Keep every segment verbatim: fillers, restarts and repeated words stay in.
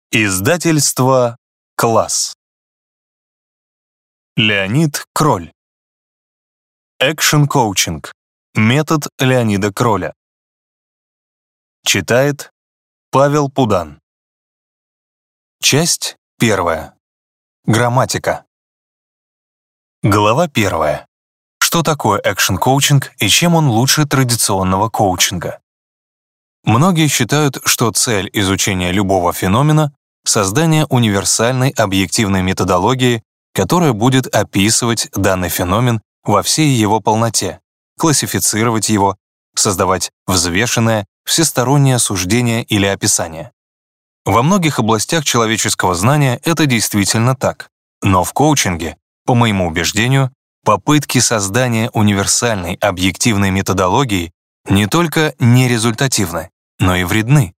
Издательство «Класс». Леонид Кроль. Экшн-коучинг. Метод Леонида Кроля. Читает Павел Пудан. Часть первая. Грамматика. Глава первая. Что такое экшн-коучинг и чем он лучше традиционного коучинга? Многие считают, что цель изучения любого феномена — создание универсальной объективной методологии, которая будет описывать данный феномен во всей его полноте, классифицировать его, создавать взвешенное, всестороннее суждение или описание. Во многих областях человеческого знания это действительно так. Но в коучинге, по моему убеждению, попытки создания универсальной объективной методологии не только нерезультативны, но и вредны.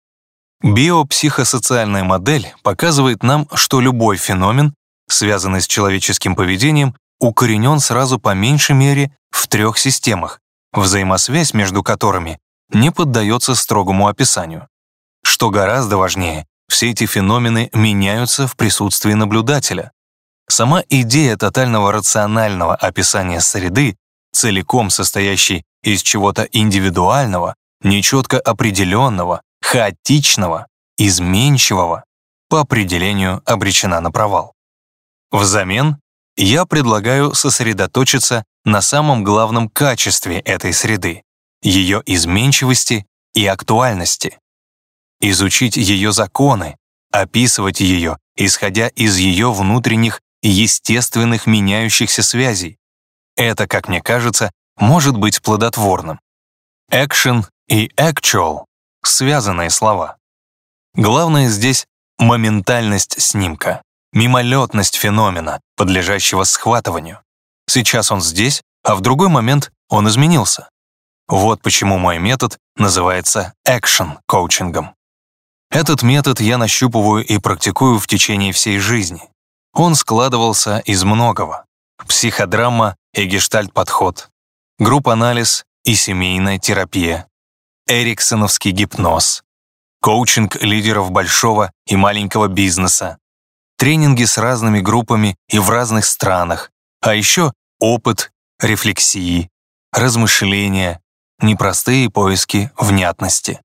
Биопсихосоциальная модель показывает нам, что любой феномен, связанный с человеческим поведением, укоренен сразу по меньшей мере в трех системах, взаимосвязь между которыми не поддается строгому описанию. Что гораздо важнее, все эти феномены меняются в присутствии наблюдателя. Сама идея тотального рационального описания среды, целиком состоящей из чего-то индивидуального, нечетко определенного, хаотичного, изменчивого, по определению обречена на провал. Взамен я предлагаю сосредоточиться на самом главном качестве этой среды, ее изменчивости и актуальности. Изучить ее законы, описывать ее, исходя из ее внутренних естественных меняющихся связей. Это, как мне кажется, может быть плодотворным. Action и actual — связанные слова. Главное здесь — моментальность снимка, мимолетность феномена, подлежащего схватыванию. Сейчас он здесь, а в другой момент он изменился. Вот почему мой метод называется экшн-коучингом. Этот метод я нащупываю и практикую в течение всей жизни. Он складывался из многого: психодрама и гештальт-подход, групп-анализ и семейная терапия, эриксоновский гипноз, коучинг лидеров большого и маленького бизнеса, тренинги с разными группами и в разных странах, а еще опыт, рефлексии, размышления, непростые поиски внятности.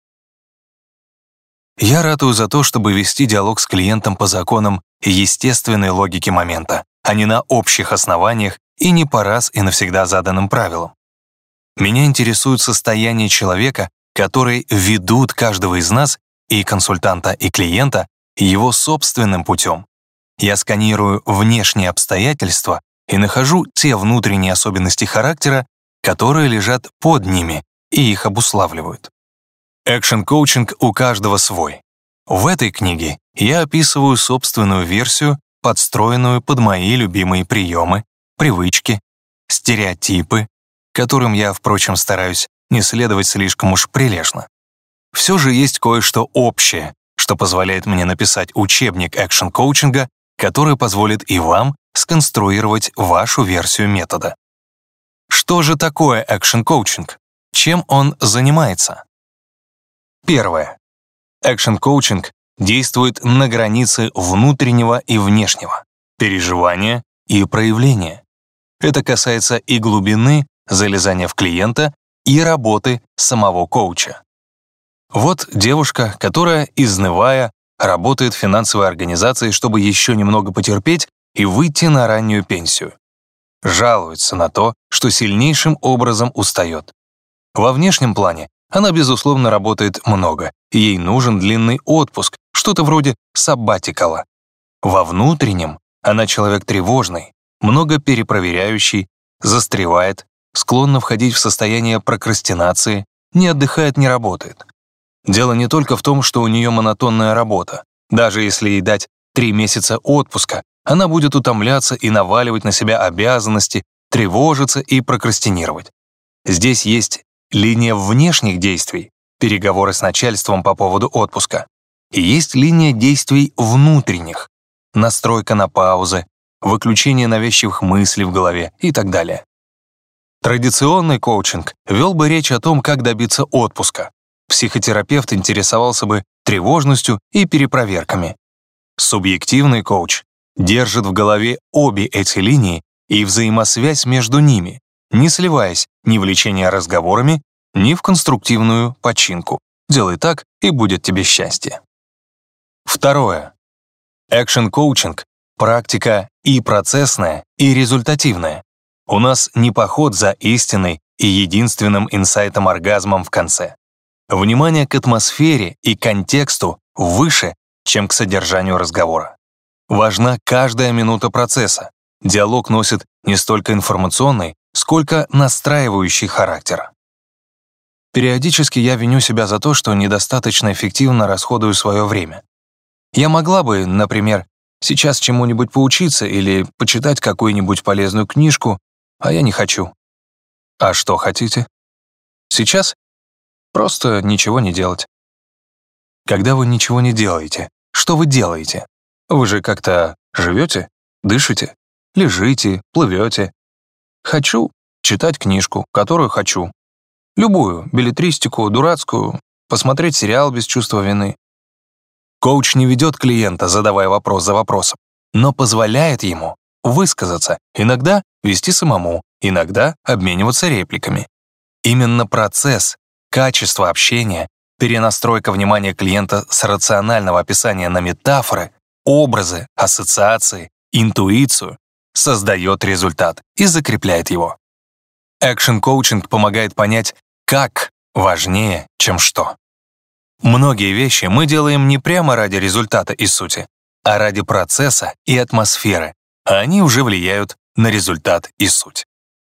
Я ратую за то, чтобы вести диалог с клиентом по законам естественной логики момента, а не на общих основаниях и не по раз и навсегда заданным правилам. Меня интересует состояние человека, которые ведут каждого из нас, и консультанта, и клиента, его собственным путем. Я сканирую внешние обстоятельства и нахожу те внутренние особенности характера, которые лежат под ними и их обуславливают. Экшн-коучинг у каждого свой. В этой книге я описываю собственную версию, подстроенную под мои любимые приемы, привычки, стереотипы, которым я, впрочем, стараюсь не следовать слишком уж прилежно. Все же есть кое-что общее, что позволяет мне написать учебник экшн-коучинга, который позволит и вам сконструировать вашу версию метода. Что же такое экшн-коучинг? Чем он занимается? Первое. Экшн-коучинг действует на границе внутреннего и внешнего, переживания и проявления. Это касается и глубины залезания в клиента, и работы самого коуча. Вот девушка, которая, изнывая, работает в финансовой организации, чтобы еще немного потерпеть и выйти на раннюю пенсию. Жалуется на то, что сильнейшим образом устает. Во внешнем плане она, безусловно, работает много, и ей нужен длинный отпуск, что-то вроде саббатикала. Во внутреннем она человек тревожный, много перепроверяющий, застревает, склонна входить в состояние прокрастинации, не отдыхает, не работает. Дело не только в том, что у нее монотонная работа. Даже если ей дать три месяца отпуска, она будет утомляться и наваливать на себя обязанности, тревожиться и прокрастинировать. Здесь есть линия внешних действий, переговоры с начальством по поводу отпуска, и есть линия действий внутренних, настройка на паузы, выключение навязчивых мыслей в голове и так далее. Традиционный коучинг вел бы речь о том, как добиться отпуска. Психотерапевт интересовался бы тревожностью и перепроверками. Субъективный коуч держит в голове обе эти линии и взаимосвязь между ними, не сливаясь ни в лечение разговорами, ни в конструктивную починку. Делай так, и будет тебе счастье. Второе. Экшн-коучинг — практика и процессная, и результативная. У нас не поход за истиной и единственным инсайтом-оргазмом в конце. Внимание к атмосфере и контексту выше, чем к содержанию разговора. Важна каждая минута процесса. Диалог носит не столько информационный, сколько настраивающий характер. Периодически я виню себя за то, что недостаточно эффективно расходую свое время. Я могла бы, например, сейчас чему-нибудь поучиться или почитать какую-нибудь полезную книжку, а я не хочу. А что хотите? Сейчас просто ничего не делать. Когда вы ничего не делаете, что вы делаете? Вы же как-то живете, дышите, лежите, плывете. Хочу читать книжку, которую хочу. Любую, беллетристику, дурацкую, посмотреть сериал без чувства вины. Коуч не ведет клиента, задавая вопрос за вопросом, но позволяет ему высказаться, иногда вести самому, иногда обмениваться репликами. Именно процесс, качество общения, перенастройка внимания клиента с рационального описания на метафоры, образы, ассоциации, интуицию создает результат и закрепляет его. Экшн-коучинг помогает понять, как важнее, чем что. Многие вещи мы делаем не прямо ради результата и сути, а ради процесса и атмосферы, а они уже влияют на результат и суть.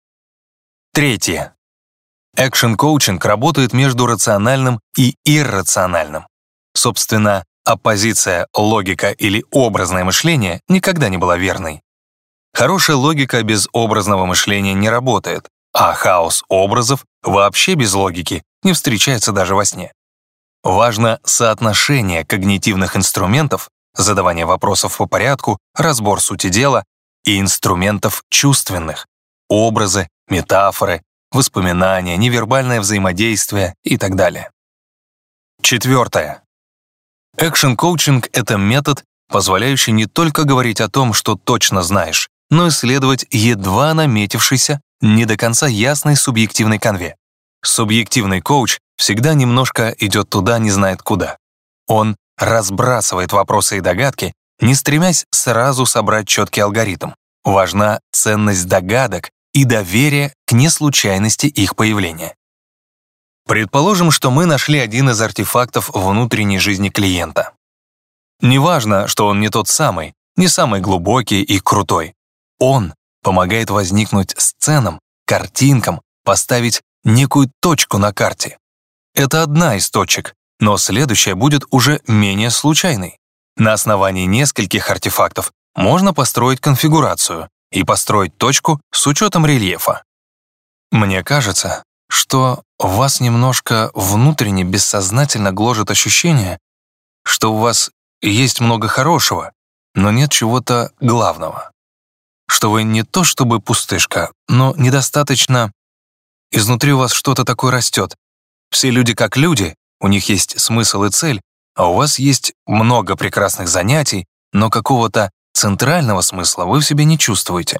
Третье. Экшн-коучинг работает между рациональным и иррациональным. Собственно, оппозиция логика или образное мышление никогда не была верной. Хорошая логика без образного мышления не работает, а хаос образов вообще без логики не встречается даже во сне. Важно соотношение когнитивных инструментов, задавание вопросов по порядку, разбор сути дела, и инструментов чувственных, образы, метафоры, воспоминания, невербальное взаимодействие и так далее. Четвертое. Экшн-коучинг — это метод, позволяющий не только говорить о том, что точно знаешь, но исследовать едва наметившийся, не до конца ясной субъективной канве. Субъективный коуч всегда немножко идет туда, не знает куда. Он разбрасывает вопросы и догадки, не стремясь сразу собрать четкий алгоритм. Важна ценность догадок и доверие к неслучайности их появления. Предположим, что мы нашли один из артефактов внутренней жизни клиента. Неважно, что он не тот самый, не самый глубокий и крутой. Он помогает возникнуть сценам, картинкам, поставить некую точку на карте. Это одна из точек, но следующая будет уже менее случайной. На основании нескольких артефактов можно построить конфигурацию и построить точку с учетом рельефа. Мне кажется, что вас немножко внутренне бессознательно гложет ощущение, что у вас есть много хорошего, но нет чего-то главного. Что вы не то чтобы пустышка, но недостаточно. Изнутри у вас что-то такое растет. Все люди как люди, у них есть смысл и цель, а у вас есть много прекрасных занятий, но какого-то центрального смысла вы в себе не чувствуете.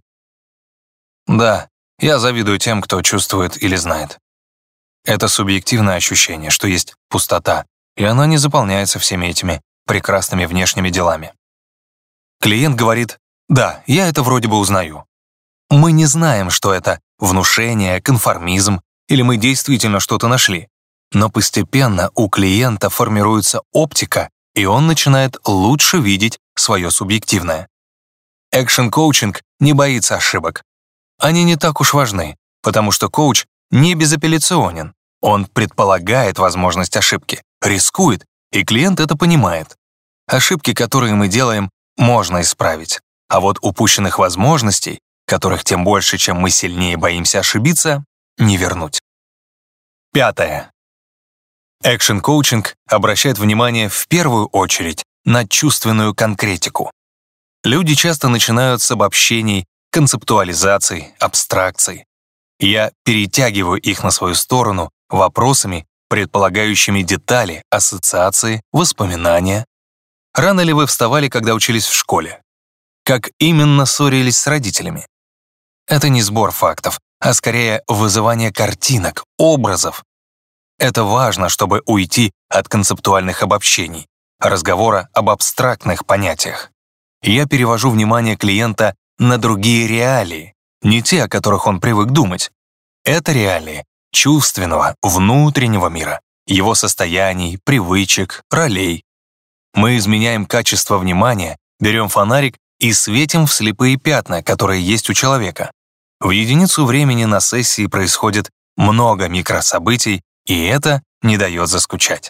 Да, я завидую тем, кто чувствует или знает. Это субъективное ощущение, что есть пустота, и она не заполняется всеми этими прекрасными внешними делами. Клиент говорит: «Да, я это вроде бы узнаю». Мы не знаем, что это внушение, конформизм, или мы действительно что-то нашли. Но постепенно у клиента формируется оптика, и он начинает лучше видеть свое субъективное. Экшн-коучинг не боится ошибок. Они не так уж важны, потому что коуч не безапелляционен. Он предполагает возможность ошибки, рискует, и клиент это понимает. Ошибки, которые мы делаем, можно исправить. А вот упущенных возможностей, которых тем больше, чем мы сильнее боимся ошибиться, не вернуть. Пятое. Экшн-коучинг обращает внимание в первую очередь на чувственную конкретику. Люди часто начинают с обобщений, концептуализаций, абстракций. Я перетягиваю их на свою сторону вопросами, предполагающими детали, ассоциации, воспоминания. Рано ли вы вставали, когда учились в школе? Как именно ссорились с родителями? Это не сбор фактов, а скорее вызывание картинок, образов. Это важно, чтобы уйти от концептуальных обобщений, разговора об абстрактных понятиях. Я перевожу внимание клиента на другие реалии, не те, о которых он привык думать. Это реалии чувственного, внутреннего мира, его состояний, привычек, ролей. Мы изменяем качество внимания, берем фонарик и светим в слепые пятна, которые есть у человека. В единицу времени на сессии происходит много микрособытий, и это не дает заскучать.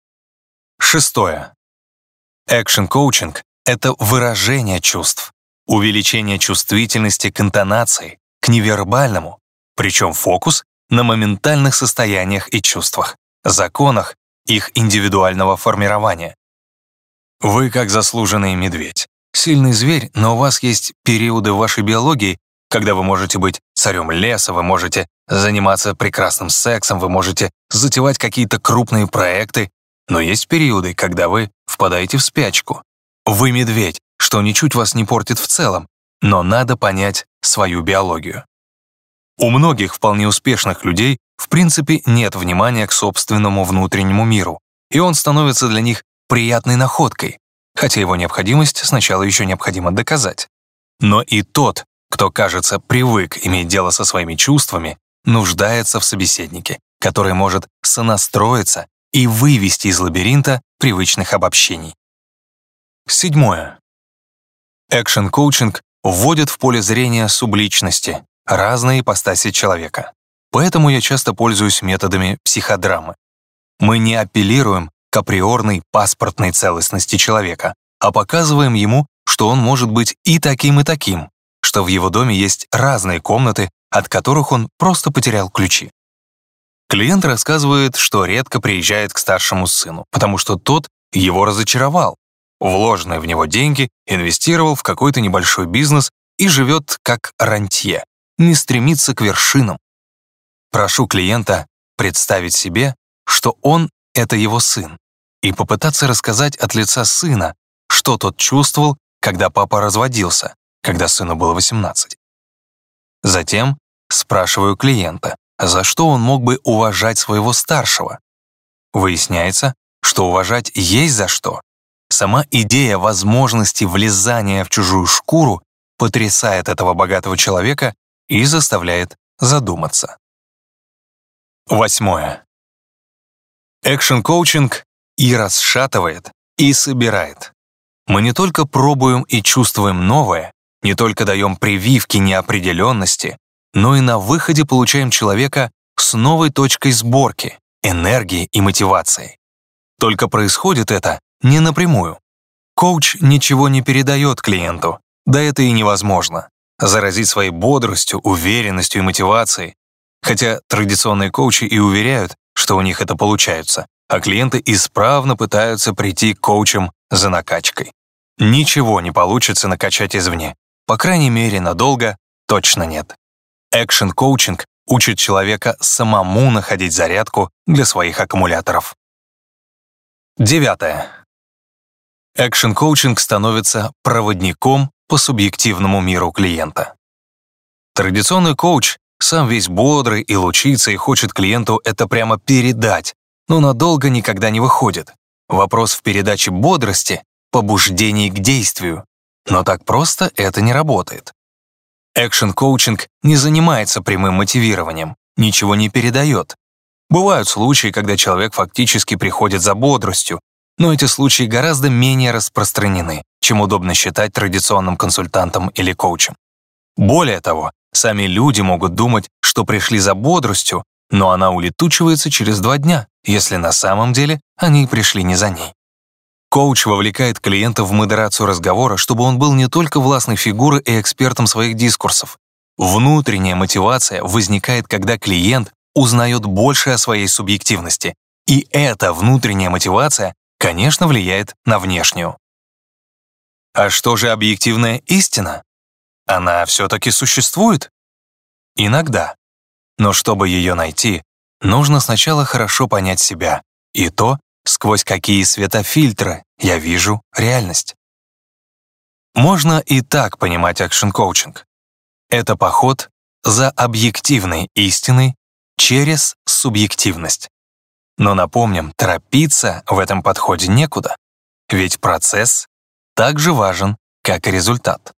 Шестое. Экшн-коучинг — это выражение чувств, увеличение чувствительности к интонации, к невербальному, причем фокус на моментальных состояниях и чувствах, законах их индивидуального формирования. Вы как заслуженный медведь. Сильный зверь, но у вас есть периоды в вашей биологии, когда вы можете быть царем леса, вы можете заниматься прекрасным сексом, вы можете затевать какие-то крупные проекты, но есть периоды, когда вы впадаете в спячку. Вы медведь, что ничуть вас не портит в целом, но надо понять свою биологию. У многих вполне успешных людей в принципе нет внимания к собственному внутреннему миру, и он становится для них приятной находкой, хотя его необходимость сначала еще необходимо доказать. Но и тот, кто, кажется, привык иметь дело со своими чувствами, нуждается в собеседнике, который может сонастроиться и вывести из лабиринта привычных обобщений. Седьмое. Экшн-коучинг вводит в поле зрения субличности, разные ипостаси человека. Поэтому я часто пользуюсь методами психодрамы. Мы не апеллируем к априорной паспортной целостности человека, а показываем ему, что он может быть и таким, и таким, что в его доме есть разные комнаты, от которых он просто потерял ключи. Клиент рассказывает, что редко приезжает к старшему сыну, потому что тот его разочаровал. Вложенные в него деньги инвестировал в какой-то небольшой бизнес и живет как рантье, не стремится к вершинам. Прошу клиента представить себе, что он — это его сын, и попытаться рассказать от лица сына, что тот чувствовал, когда папа разводился, когда сыну было восемнадцать. Затем спрашиваю клиента, за что он мог бы уважать своего старшего. Выясняется, что уважать есть за что. Сама идея возможности влезания в чужую шкуру потрясает этого богатого человека и заставляет задуматься. Восьмое. Экшн-коучинг и расшатывает, и собирает. Мы не только пробуем и чувствуем новое, не только даем прививки неопределенности, но и на выходе получаем человека с новой точкой сборки, энергии и мотивацией. Только происходит это не напрямую. Коуч ничего не передает клиенту, да это и невозможно. Заразить своей бодростью, уверенностью и мотивацией. Хотя традиционные коучи и уверяют, что у них это получается, а клиенты исправно пытаются прийти к коучам за накачкой. Ничего не получится накачать извне. По крайней мере, надолго точно нет. Экшн-коучинг учит человека самому находить зарядку для своих аккумуляторов. Девятое. Экшн-коучинг становится проводником по субъективному миру клиента. Традиционный коуч сам весь бодрый и лучится и хочет клиенту это прямо передать, но надолго никогда не выходит. Вопрос в передаче бодрости, побуждении к действию. Но так просто это не работает. Экшн-коучинг не занимается прямым мотивированием, ничего не передает. Бывают случаи, когда человек фактически приходит за бодростью, но эти случаи гораздо менее распространены, чем удобно считать традиционным консультантом или коучем. Более того, сами люди могут думать, что пришли за бодростью, но она улетучивается через два дня, если на самом деле они пришли не за ней. Коуч вовлекает клиента в модерацию разговора, чтобы он был не только властной фигурой и экспертом своих дискурсов. Внутренняя мотивация возникает, когда клиент узнает больше о своей субъективности, и эта внутренняя мотивация, конечно, влияет на внешнюю. А что же объективная истина? Она все-таки существует? Иногда. Но чтобы ее найти, нужно сначала хорошо понять себя и то, сквозь какие светофильтры я вижу реальность. Можно и так понимать экшн-коучинг. Это поход за объективной истиной через субъективность. Но напомним, торопиться в этом подходе некуда, ведь процесс так же важен, как и результат.